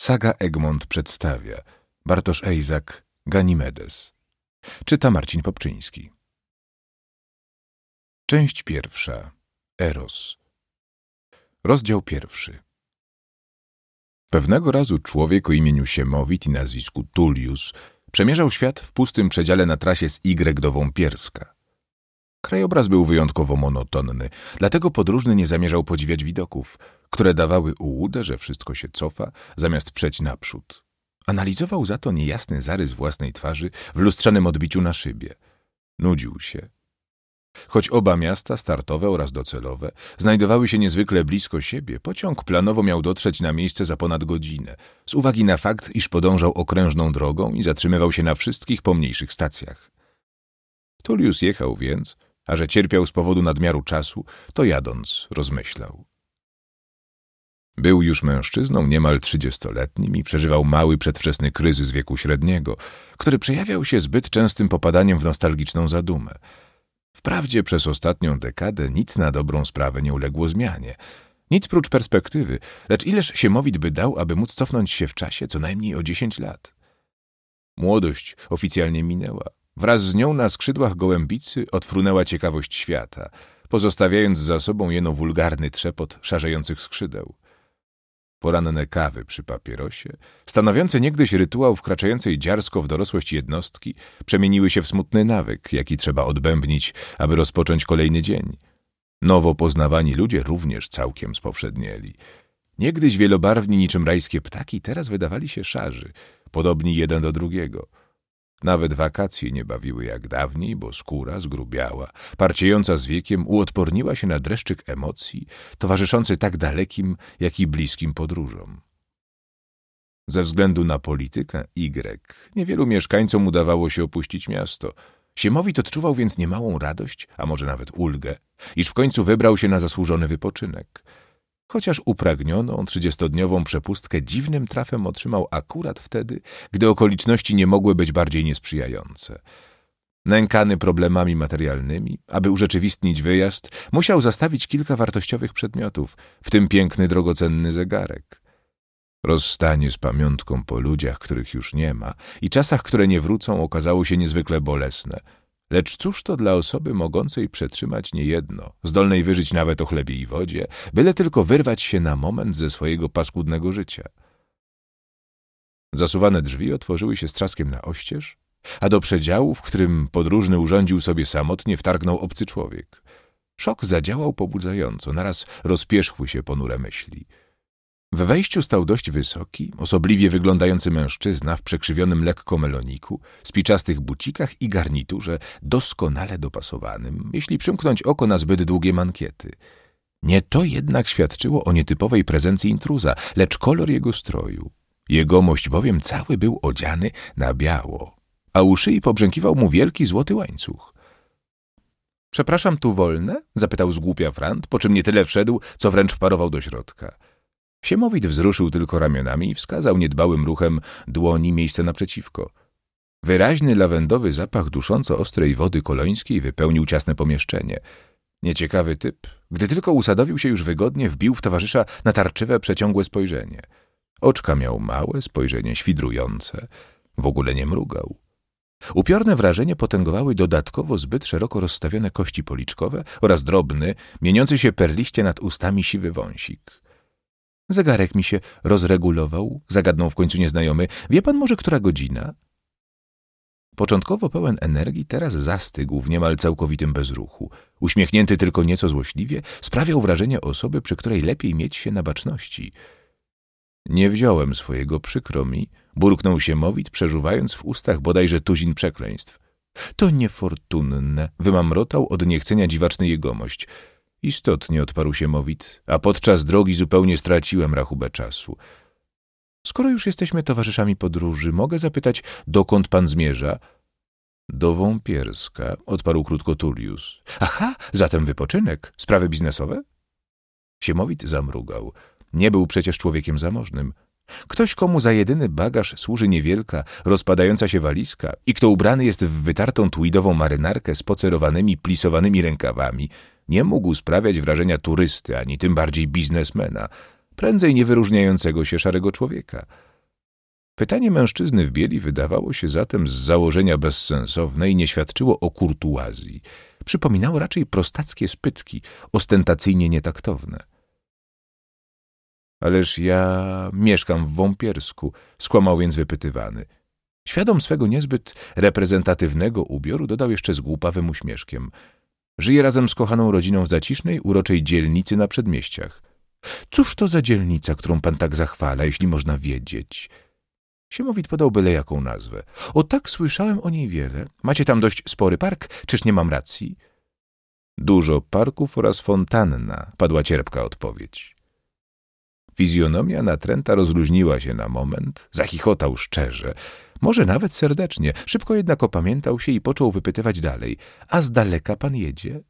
Saga Egmont przedstawia. Bartosz Ejzak, Ganimedes. Czyta Marcin Popczyński. Część pierwsza. Eros. Rozdział pierwszy. Pewnego razu człowiek o imieniu Siemowit i nazwisku Tullius przemierzał świat w pustym przedziale na trasie z Y do Wąpierska. Krajobraz był wyjątkowo monotonny, dlatego podróżny nie zamierzał podziwiać widoków, które dawały ułudę, że wszystko się cofa, zamiast przeć naprzód. Analizował za to niejasny zarys własnej twarzy w lustrzanym odbiciu na szybie. Nudził się. Choć oba miasta, startowe oraz docelowe, znajdowały się niezwykle blisko siebie, pociąg planowo miał dotrzeć na miejsce za ponad godzinę, z uwagi na fakt, iż podążał okrężną drogą i zatrzymywał się na wszystkich pomniejszych stacjach. Tullius jechał więc, a że cierpiał z powodu nadmiaru czasu, to jadąc rozmyślał. Był już mężczyzną niemal 30-letnim i przeżywał mały przedwczesny kryzys wieku średniego, który przejawiał się zbyt częstym popadaniem w nostalgiczną zadumę. Wprawdzie przez ostatnią dekadę nic na dobrą sprawę nie uległo zmianie. Nic prócz perspektywy, lecz ileż Siemowit by dał, aby móc cofnąć się w czasie co najmniej o 10 lat. Młodość oficjalnie minęła. Wraz z nią na skrzydłach gołębicy odfrunęła ciekawość świata, pozostawiając za sobą jeno wulgarny trzepot szarzejących skrzydeł. Poranne kawy przy papierosie, stanowiące niegdyś rytuał wkraczającej dziarsko w dorosłość jednostki, przemieniły się w smutny nawyk, jaki trzeba odbębnić, aby rozpocząć kolejny dzień. Nowo poznawani ludzie również całkiem spowszednieli. Niegdyś wielobarwni niczym rajskie ptaki, teraz wydawali się szarzy, podobni jeden do drugiego. Nawet wakacje nie bawiły jak dawniej, bo skóra zgrubiała, parciejąca z wiekiem, uodporniła się na dreszczyk emocji, towarzyszący tak dalekim, jak i bliskim podróżom. Ze względu na politykę Y, niewielu mieszkańcom udawało się opuścić miasto. Siemowit odczuwał więc niemałą radość, a może nawet ulgę, iż w końcu wybrał się na zasłużony wypoczynek. Chociaż upragnioną 30-dniową przepustkę dziwnym trafem otrzymał akurat wtedy, gdy okoliczności nie mogły być bardziej niesprzyjające. Nękany problemami materialnymi, aby urzeczywistnić wyjazd, musiał zastawić kilka wartościowych przedmiotów, w tym piękny, drogocenny zegarek. Rozstanie z pamiątką po ludziach, których już nie ma, i czasach, które nie wrócą, okazało się niezwykle bolesne. Lecz cóż to dla osoby mogącej przetrzymać niejedno, zdolnej wyżyć nawet o chlebie i wodzie, byle tylko wyrwać się na moment ze swojego paskudnego życia. Zasuwane drzwi otworzyły się z trzaskiem na oścież, a do przedziału, w którym podróżny urządził sobie samotnie, wtargnął obcy człowiek. Szok zadziałał pobudzająco, naraz rozpierzchły się ponure myśli. We wejściu stał dość wysoki, osobliwie wyglądający mężczyzna w przekrzywionym lekko meloniku, spiczastych bucikach i garniturze doskonale dopasowanym, jeśli przymknąć oko na zbyt długie mankiety. Nie to jednak świadczyło o nietypowej prezencji intruza, lecz kolor jego stroju. Jegomość bowiem cały był odziany na biało, a u szyi pobrzękiwał mu wielki złoty łańcuch. — Przepraszam, tu wolne? — zapytał zgłupia frant, po czym nie tyle wszedł, co wręcz wparował do środka. Siemowit wzruszył tylko ramionami i wskazał niedbałym ruchem dłoni miejsce naprzeciwko. Wyraźny lawendowy zapach dusząco ostrej wody kolońskiej wypełnił ciasne pomieszczenie. Nieciekawy typ, gdy tylko usadowił się już wygodnie, wbił w towarzysza natarczywe, przeciągłe spojrzenie. Oczka miał małe, spojrzenie świdrujące. W ogóle nie mrugał. Upiorne wrażenie potęgowały dodatkowo zbyt szeroko rozstawione kości policzkowe oraz drobny, mieniący się perliście nad ustami siwy wąsik. Zegarek mi się rozregulował, zagadnął w końcu nieznajomy. Wie pan może, która godzina? Początkowo pełen energii, teraz zastygł w niemal całkowitym bezruchu. Uśmiechnięty tylko nieco złośliwie, sprawiał wrażenie osoby, przy której lepiej mieć się na baczności. Nie wziąłem swojego, przykro mi, burknął Siemowit, przeżuwając w ustach bodajże tuzin przekleństw. To niefortunne, wymamrotał od niechcenia dziwaczny jegomość. Istotnie, odparł Siemowit, a podczas drogi zupełnie straciłem rachubę czasu. Skoro już jesteśmy towarzyszami podróży, mogę zapytać, dokąd pan zmierza? Do Wąpierska, odparł krótko Tullius. Aha, zatem wypoczynek, sprawy biznesowe? Siemowit zamrugał. Nie był przecież człowiekiem zamożnym. Ktoś, komu za jedyny bagaż służy niewielka, rozpadająca się walizka i kto ubrany jest w wytartą tweedową marynarkę z pocerowanymi, plisowanymi rękawami, nie mógł sprawiać wrażenia turysty, ani tym bardziej biznesmena, prędzej nie wyróżniającego się szarego człowieka. Pytanie mężczyzny w bieli wydawało się zatem z założenia bezsensowne i nie świadczyło o kurtuazji. Przypominało raczej prostackie spytki, ostentacyjnie nietaktowne. Ależ ja mieszkam w Wąpiersku, skłamał więc wypytywany. Świadom swego niezbyt reprezentatywnego ubioru dodał jeszcze z głupawym uśmieszkiem. Żyje razem z kochaną rodziną w zacisznej, uroczej dzielnicy na przedmieściach. Cóż to za dzielnica, którą pan tak zachwala, jeśli można wiedzieć? Siemowit podał byle jaką nazwę. O tak słyszałem o niej wiele. Macie tam dość spory park, czyż nie mam racji? Dużo parków oraz fontanna, padła cierpka odpowiedź. Fizjonomia natręta rozluźniła się na moment, zachichotał szczerze, może nawet serdecznie, szybko jednak opamiętał się i począł wypytywać dalej. A z daleka pan jedzie?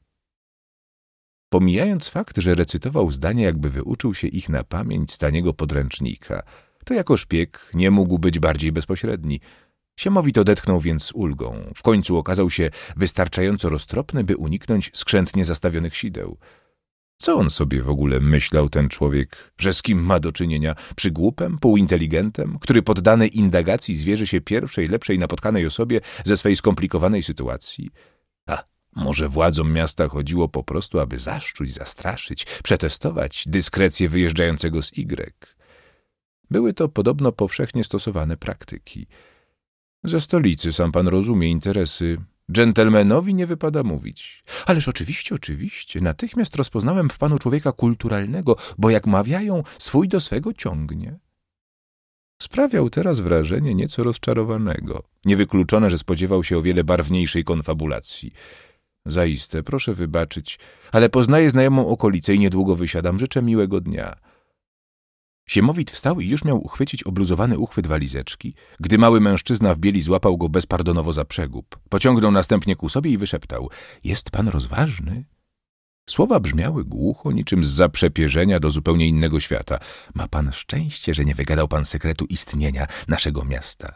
Pomijając fakt, że recytował zdania, jakby wyuczył się ich na pamięć z taniego podręcznika, to jako szpieg nie mógł być bardziej bezpośredni. Siemowit odetchnął więc z ulgą. W końcu okazał się wystarczająco roztropny, by uniknąć skrzętnie zastawionych sideł. Co on sobie w ogóle myślał, ten człowiek, że z kim ma do czynienia? Przygłupem, półinteligentem, który poddany indagacji zwierzy się pierwszej, lepszej napotkanej osobie ze swej skomplikowanej sytuacji? A może władzom miasta chodziło po prostu, aby zaszczuć, zastraszyć, przetestować dyskrecję wyjeżdżającego z Y? Były to podobno powszechnie stosowane praktyki. Ze stolicy, sam pan rozumie, interesy. Dżentelmenowi nie wypada mówić. Ależ oczywiście, natychmiast rozpoznałem w panu człowieka kulturalnego, bo jak mawiają, swój do swego ciągnie. Sprawiał teraz wrażenie nieco rozczarowanego. Niewykluczone, że spodziewał się o wiele barwniejszej konfabulacji. Zaiste, proszę wybaczyć, ale poznaję znajomą okolicę i niedługo wysiadam. Życzę miłego dnia. Siemowit wstał i już miał uchwycić obluzowany uchwyt walizeczki, gdy mały mężczyzna w bieli złapał go bezpardonowo za przegub. Pociągnął następnie ku sobie i wyszeptał. Jest pan rozważny? Słowa brzmiały głucho, niczym zza przepierzenia do zupełnie innego świata. Ma pan szczęście, że nie wygadał pan sekretu istnienia naszego miasta.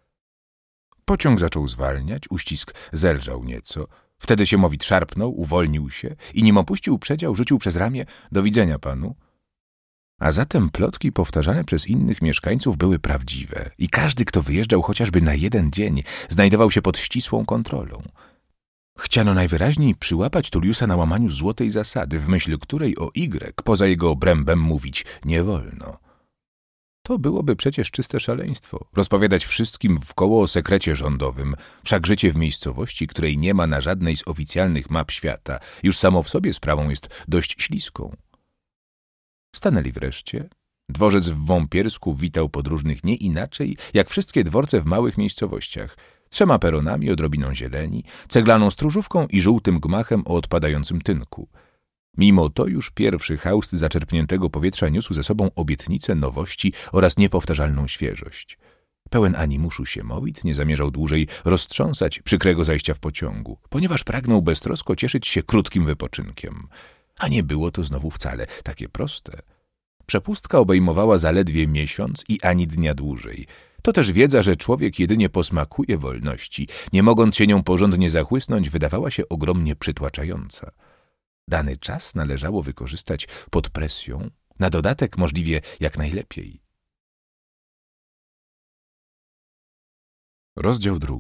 Pociąg zaczął zwalniać, uścisk zelżał nieco. Wtedy Siemowit szarpnął, uwolnił się i nim opuścił przedział, rzucił przez ramię. Do widzenia panu. A zatem plotki powtarzane przez innych mieszkańców były prawdziwe i każdy, kto wyjeżdżał chociażby na jeden dzień, znajdował się pod ścisłą kontrolą. Chciano najwyraźniej przyłapać Tulliusa na łamaniu złotej zasady, w myśl której o Y poza jego obrębem mówić nie wolno. To byłoby przecież czyste szaleństwo, rozpowiadać wszystkim wkoło o sekrecie rządowym, wszak życie w miejscowości, której nie ma na żadnej z oficjalnych map świata, już samo w sobie sprawą jest dość śliską. Stanęli wreszcie. Dworzec w Wąpiersku witał podróżnych nie inaczej, jak wszystkie dworce w małych miejscowościach. 3 peronami, odrobiną zieleni, ceglaną stróżówką i żółtym gmachem o odpadającym tynku. Mimo to już pierwszy haust zaczerpniętego powietrza niósł ze sobą obietnicę nowości oraz niepowtarzalną świeżość. Pełen animuszu Siemowit nie zamierzał dłużej roztrząsać przykrego zajścia w pociągu, ponieważ pragnął beztrosko cieszyć się krótkim wypoczynkiem. A nie było to znowu wcale takie proste. Przepustka obejmowała zaledwie miesiąc i ani dnia dłużej. To też wiedza, że człowiek jedynie posmakuje wolności, nie mogąc się nią porządnie zachłysnąć, wydawała się ogromnie przytłaczająca. Dany czas należało wykorzystać pod presją, na dodatek możliwie jak najlepiej. Rozdział 2.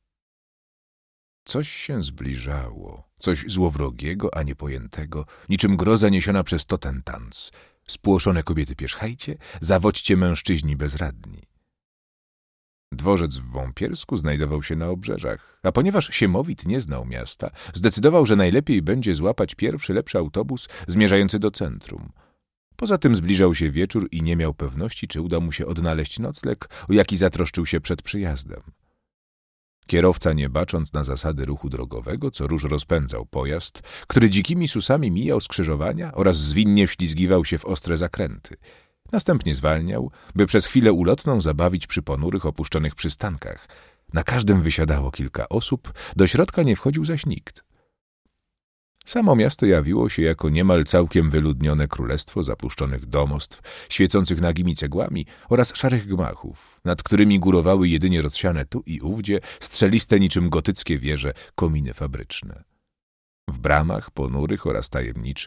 Coś się zbliżało, coś złowrogiego, a niepojętego, niczym groza niesiona przez Totentanz. Spłoszone kobiety pierzchajcie, zawodźcie mężczyźni bezradni. Dworzec w Wąpiersku znajdował się na obrzeżach, a ponieważ Siemowit nie znał miasta, zdecydował, że najlepiej będzie złapać pierwszy lepszy autobus zmierzający do centrum. Poza tym zbliżał się wieczór i nie miał pewności, czy uda mu się odnaleźć nocleg, o jaki zatroszczył się przed przyjazdem. Kierowca, nie bacząc na zasady ruchu drogowego, co róż rozpędzał pojazd, który dzikimi susami mijał skrzyżowania oraz zwinnie wślizgiwał się w ostre zakręty. Następnie zwalniał, by przez chwilę ulotną zabawić przy ponurych, opuszczonych przystankach. Na każdym wysiadało kilka osób, do środka nie wchodził zaś nikt. Samo miasto jawiło się jako niemal całkiem wyludnione królestwo zapuszczonych domostw, świecących nagimi cegłami oraz szarych gmachów, nad którymi górowały jedynie rozsiane tu i ówdzie strzeliste niczym gotyckie wieże kominy fabryczne. W bramach ponurych oraz tajemniczych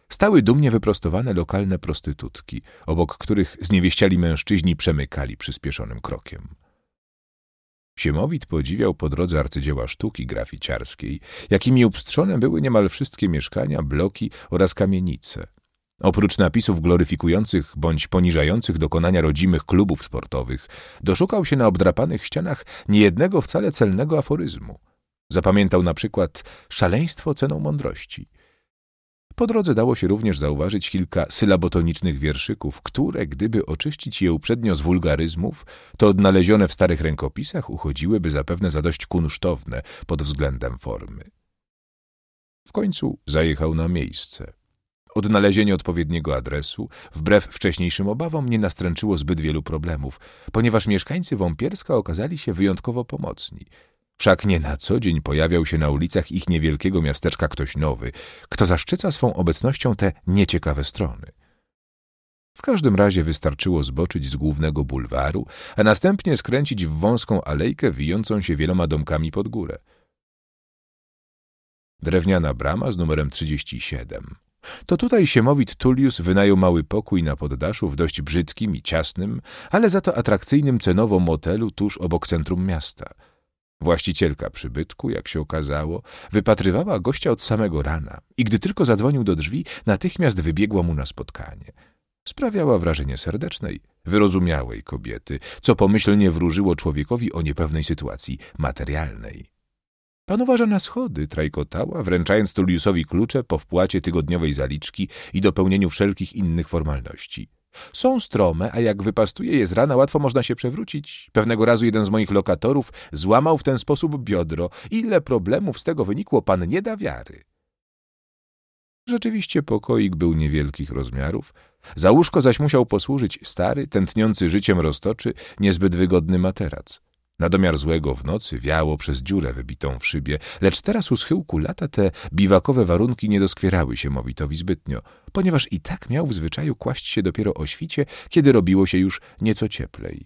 stały dumnie wyprostowane lokalne prostytutki, obok których zniewieściali mężczyźni przemykali przyspieszonym krokiem. Siemowit podziwiał po drodze arcydzieła sztuki graficiarskiej, jakimi upstrzone były niemal wszystkie mieszkania, bloki oraz kamienice. Oprócz napisów gloryfikujących bądź poniżających dokonania rodzimych klubów sportowych, doszukał się na obdrapanych ścianach niejednego wcale celnego aforyzmu. Zapamiętał na przykład szaleństwo ceną mądrości. Po drodze dało się również zauważyć kilka sylabotonicznych wierszyków, które, gdyby oczyścić je uprzednio z wulgaryzmów, to odnalezione w starych rękopisach uchodziłyby zapewne za dość kunsztowne pod względem formy. W końcu zajechał na miejsce. Odnalezienie odpowiedniego adresu, wbrew wcześniejszym obawom, nie nastręczyło zbyt wielu problemów, ponieważ mieszkańcy Wąpierska okazali się wyjątkowo pomocni. Wszak nie na co dzień pojawiał się na ulicach ich niewielkiego miasteczka ktoś nowy, kto zaszczyca swą obecnością te nieciekawe strony. W każdym razie wystarczyło zboczyć z głównego bulwaru, a następnie skręcić w wąską alejkę wijącą się wieloma domkami pod górę. Drewniana brama z numerem 37. To tutaj Siemowit Tullius wynajął mały pokój na poddaszu w dość brzydkim i ciasnym, ale za to atrakcyjnym cenowo motelu tuż obok centrum miasta. Właścicielka przybytku, jak się okazało, wypatrywała gościa od samego rana i gdy tylko zadzwonił do drzwi, natychmiast wybiegła mu na spotkanie. Sprawiała wrażenie serdecznej, wyrozumiałej kobiety, co pomyślnie wróżyło człowiekowi o niepewnej sytuacji materialnej. Pan uważa na schody, trajkotała, wręczając Tulliusowi klucze po wpłacie tygodniowej zaliczki i dopełnieniu wszelkich innych formalności. Są strome, a jak wypastuje je z rana, łatwo można się przewrócić. Pewnego razu jeden z moich lokatorów złamał w ten sposób biodro. Ile problemów z tego wynikło, pan nie da wiary. Rzeczywiście pokoik był niewielkich rozmiarów. Za łóżko zaś musiał posłużyć stary, tętniący życiem roztoczy, niezbyt wygodny materac. Na domiar złego w nocy wiało przez dziurę wybitą w szybie, lecz teraz u schyłku lata te biwakowe warunki nie doskwierały Siemowitowi zbytnio, ponieważ i tak miał w zwyczaju kłaść się dopiero o świcie, kiedy robiło się już nieco cieplej.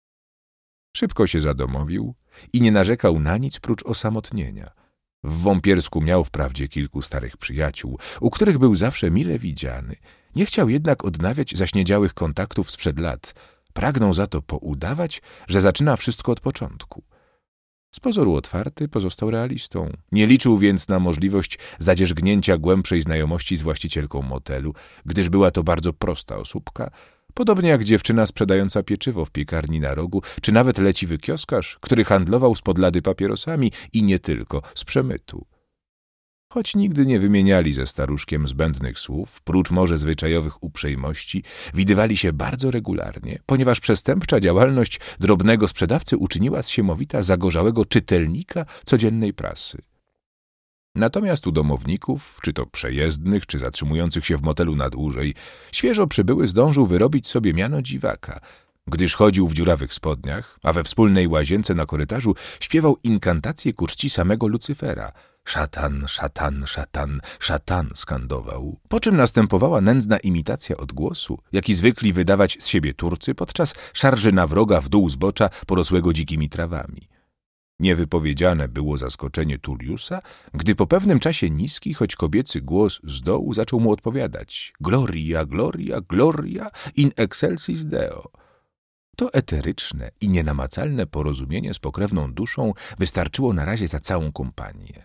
Szybko się zadomowił i nie narzekał na nic prócz osamotnienia. W Wąpiersku miał wprawdzie kilku starych przyjaciół, u których był zawsze mile widziany. Nie chciał jednak odnawiać zaśniedziałych kontaktów sprzed lat. Pragnął za to poudawać, że zaczyna wszystko od początku. Z pozoru otwarty pozostał realistą. Nie liczył więc na możliwość zadzierzgnięcia głębszej znajomości z właścicielką motelu, gdyż była to bardzo prosta osóbka, podobnie jak dziewczyna sprzedająca pieczywo w piekarni na rogu, czy nawet leciwy kioskarz, który handlował z podlady papierosami i nie tylko, z przemytu. Choć nigdy nie wymieniali ze staruszkiem zbędnych słów, prócz może zwyczajowych uprzejmości, widywali się bardzo regularnie, ponieważ przestępcza działalność drobnego sprzedawcy uczyniła z Siemowita zagorzałego czytelnika codziennej prasy. Natomiast u domowników, czy to przejezdnych, czy zatrzymujących się w motelu na dłużej, świeżo przybyły zdążył wyrobić sobie miano dziwaka, gdyż chodził w dziurawych spodniach, a we wspólnej łazience na korytarzu śpiewał inkantację ku czci samego Lucyfera. Szatan, szatan, szatan, szatan skandował, po czym następowała nędzna imitacja odgłosu, jaki zwykli wydawać z siebie Turcy podczas szarży na wroga w dół zbocza porosłego dzikimi trawami. Niewypowiedziane było zaskoczenie Tulliusa, gdy po pewnym czasie niski, choć kobiecy głos z dołu zaczął mu odpowiadać: Gloria, gloria, gloria in excelsis Deo. To eteryczne i nienamacalne porozumienie z pokrewną duszą wystarczyło na razie za całą kompanię.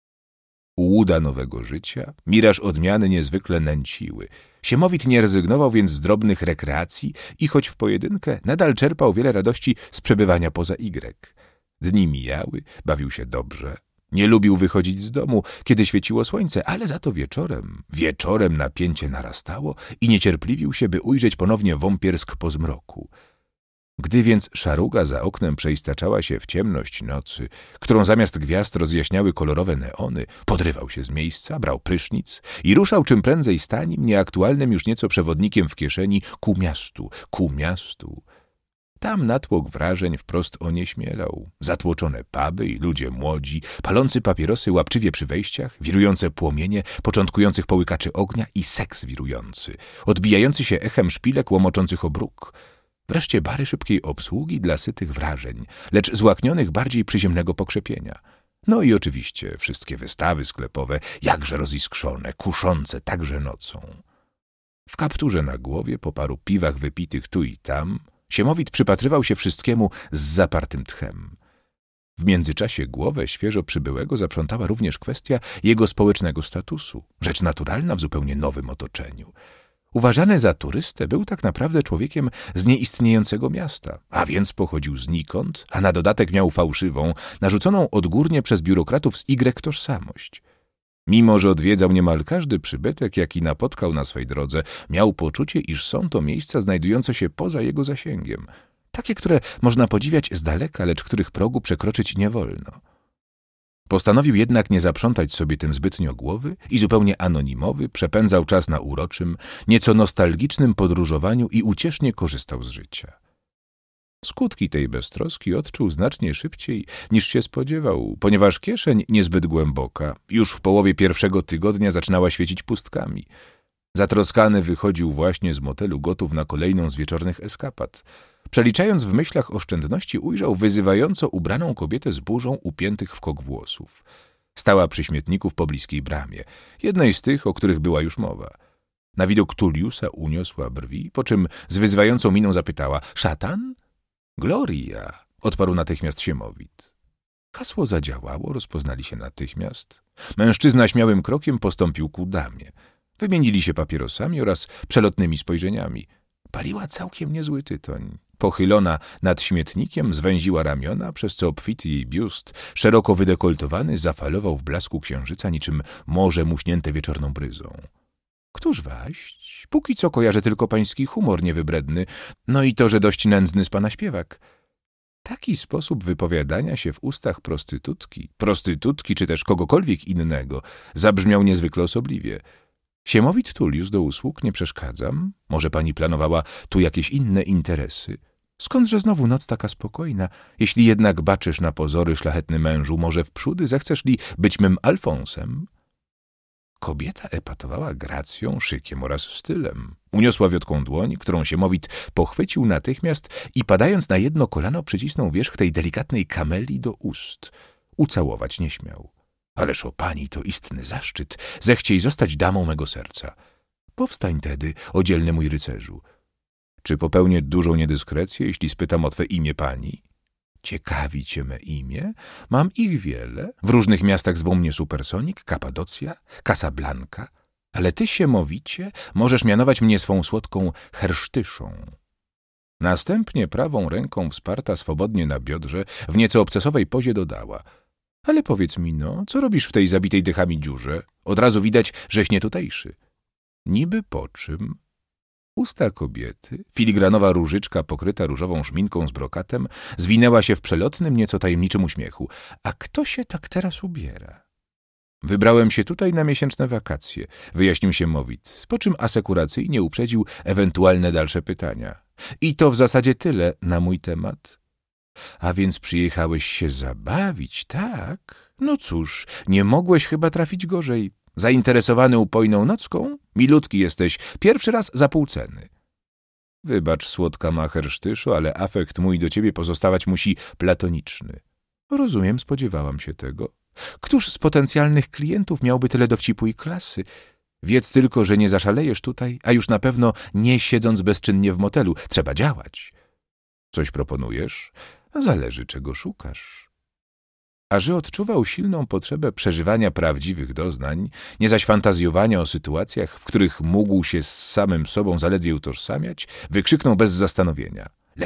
Ułuda nowego życia, miraż odmiany niezwykle nęciły. Siemowit nie rezygnował więc z drobnych rekreacji i choć w pojedynkę nadal czerpał wiele radości z przebywania poza Y. Dni mijały, bawił się dobrze. Nie lubił wychodzić z domu, kiedy świeciło słońce, ale za to wieczorem napięcie narastało i niecierpliwił się, by ujrzeć ponownie Wąpiersk po zmroku. Gdy więc szaruga za oknem przeistaczała się w ciemność nocy, którą zamiast gwiazd rozjaśniały kolorowe neony, podrywał się z miejsca, brał prysznic i ruszał czym prędzej stanim, nieaktualnym już nieco przewodnikiem w kieszeni, ku miastu. Tam natłok wrażeń wprost onieśmielał. Zatłoczone puby i ludzie młodzi, palący papierosy łapczywie przy wejściach, wirujące płomienie początkujących połykaczy ognia i seks wirujący, odbijający się echem szpilek łomoczących o bruk. Wreszcie bary szybkiej obsługi dla sytych wrażeń, lecz złaknionych bardziej przyziemnego pokrzepienia. No i oczywiście wszystkie wystawy sklepowe, jakże roziskrzone, kuszące także nocą. W kapturze na głowie, po paru piwach wypitych tu i tam, Siemowit przypatrywał się wszystkiemu z zapartym tchem. W międzyczasie głowę świeżo przybyłego zaprzątała również kwestia jego społecznego statusu, rzecz naturalna w zupełnie nowym otoczeniu. Uważany za turystę, był tak naprawdę człowiekiem z nieistniejącego miasta, a więc pochodził znikąd, a na dodatek miał fałszywą, narzuconą odgórnie przez biurokratów z Y tożsamość. Mimo że odwiedzał niemal każdy przybytek, jaki napotkał na swej drodze, miał poczucie, iż są to miejsca znajdujące się poza jego zasięgiem. Takie, które można podziwiać z daleka, lecz których progu przekroczyć nie wolno. Postanowił jednak nie zaprzątać sobie tym zbytnio głowy i zupełnie anonimowy przepędzał czas na uroczym, nieco nostalgicznym podróżowaniu i uciesznie korzystał z życia. Skutki tej beztroski odczuł znacznie szybciej niż się spodziewał, ponieważ kieszeń niezbyt głęboka już w połowie pierwszego tygodnia zaczynała świecić pustkami. Zatroskany wychodził właśnie z motelu gotów na kolejną z wieczornych eskapad. Przeliczając w myślach oszczędności, ujrzał wyzywająco ubraną kobietę z burzą upiętych w kok włosów. Stała przy śmietniku w pobliskiej bramie, jednej z tych, o których była już mowa. Na widok Tulliusa uniosła brwi, po czym z wyzywającą miną zapytała: „Szatan?” „Gloria”, odparł natychmiast Siemowit. Hasło zadziałało, rozpoznali się natychmiast. Mężczyzna śmiałym krokiem postąpił ku damie. Wymienili się papierosami oraz przelotnymi spojrzeniami. Paliła całkiem niezły tytoń. Pochylona nad śmietnikiem zwęziła ramiona, przez co obfity jej biust, szeroko wydekoltowany, zafalował w blasku księżyca niczym morze muśnięte wieczorną bryzą. „Któż waść? Póki co kojarzę tylko pański humor niewybredny, no i to, że dość nędzny z pana śpiewak”. Taki sposób wypowiadania się w ustach prostytutki czy też kogokolwiek innego zabrzmiał niezwykle osobliwie. „Siemowit Tullius, do usług, nie przeszkadzam. Może pani planowała tu jakieś inne interesy? Skądże znowu noc taka spokojna? Jeśli jednak baczysz na pozory, szlachetny mężu, może wprzódy zechcesz li być mym Alfonsem?” Kobieta epatowała gracją, szykiem oraz stylem. Uniosła wiotką dłoń, którą Siemowit pochwycił natychmiast i padając na jedno kolano przycisnął wierzch tej delikatnej kamelii do ust. Ucałować nie śmiał. „Ależ o pani to istny zaszczyt, zechciej zostać damą mego serca. Powstań tedy, o dzielny mój rycerzu. Czy popełnię dużą niedyskrecję, jeśli spytam o twe imię pani?” „Ciekawi cię me imię? Mam ich wiele. W różnych miastach zwą mnie Supersonik, Kapadocja, Casablanca. Ale ty, Siemowicie, możesz mianować mnie swą słodką Hersztyszą”. Następnie prawą ręką wsparta swobodnie na biodrze, w nieco obcesowej pozie dodała: „Ale powiedz mi no, co robisz w tej zabitej dychami dziurze? Od razu widać, żeś nie tutejszy”. Niby po czym? Usta kobiety, filigranowa różyczka pokryta różową szminką z brokatem, zwinęła się w przelotnym, nieco tajemniczym uśmiechu. „A kto się tak teraz ubiera?” „Wybrałem się tutaj na miesięczne wakacje”, wyjaśnił Siemowit, po czym asekuracyjnie uprzedził ewentualne dalsze pytania. „I to w zasadzie tyle na mój temat”. „A więc przyjechałeś się zabawić, tak? No cóż, nie mogłeś chyba trafić gorzej. Zainteresowany upojną nocką? Milutki jesteś, pierwszy raz za pół ceny”. „Wybacz, słodka ma Hersztyszu, ale afekt mój do ciebie pozostawać musi platoniczny”. „Rozumiem, spodziewałam się tego. Któż z potencjalnych klientów miałby tyle dowcipu i klasy? Wiedz tylko, że nie zaszalejesz tutaj, a już na pewno nie siedząc bezczynnie w motelu. Trzeba działać”. „Coś proponujesz?” „Zależy, czego szukasz”. A że odczuwał silną potrzebę przeżywania prawdziwych doznań, nie zaś fantazjowania o sytuacjach, w których mógł się z samym sobą zaledwie utożsamiać, wykrzyknął bez zastanowienia: